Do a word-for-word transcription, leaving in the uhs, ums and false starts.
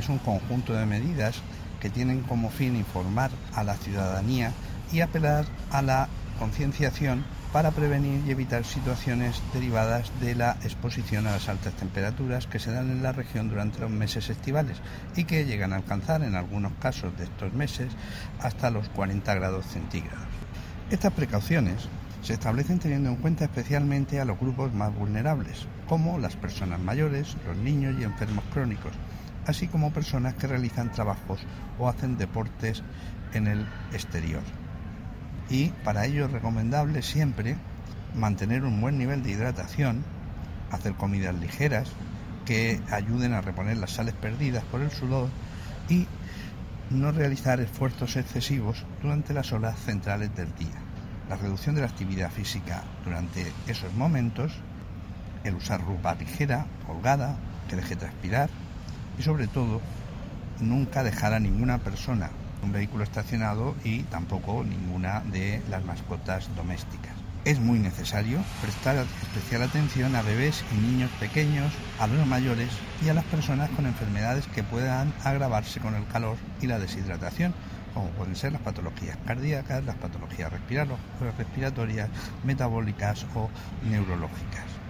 es un conjunto de medidas que tienen como fin informar a la ciudadanía y apelar a la concienciación para prevenir y evitar situaciones derivadas de la exposición a las altas temperaturas que se dan en la región durante los meses estivales y que llegan a alcanzar en algunos casos de estos meses hasta los cuarenta grados centígrados. Estas precauciones se establecen teniendo en cuenta especialmente a los grupos más vulnerables, como las personas mayores, los niños y enfermos crónicos, así como personas que realizan trabajos o hacen deportes en el exterior. Y para ello es recomendable siempre mantener un buen nivel de hidratación, hacer comidas ligeras que ayuden a reponer las sales perdidas por el sudor y no realizar esfuerzos excesivos durante las horas centrales del día. La reducción de la actividad física durante esos momentos, el usar ropa ligera, holgada, que deje transpirar y sobre todo nunca dejar a ninguna persona un vehículo estacionado y tampoco ninguna de las mascotas domésticas. Es muy necesario prestar especial atención a bebés y niños pequeños, a los mayores y a las personas con enfermedades que puedan agravarse con el calor y la deshidratación, como pueden ser las patologías cardíacas, las patologías respiratorias, metabólicas o neurológicas.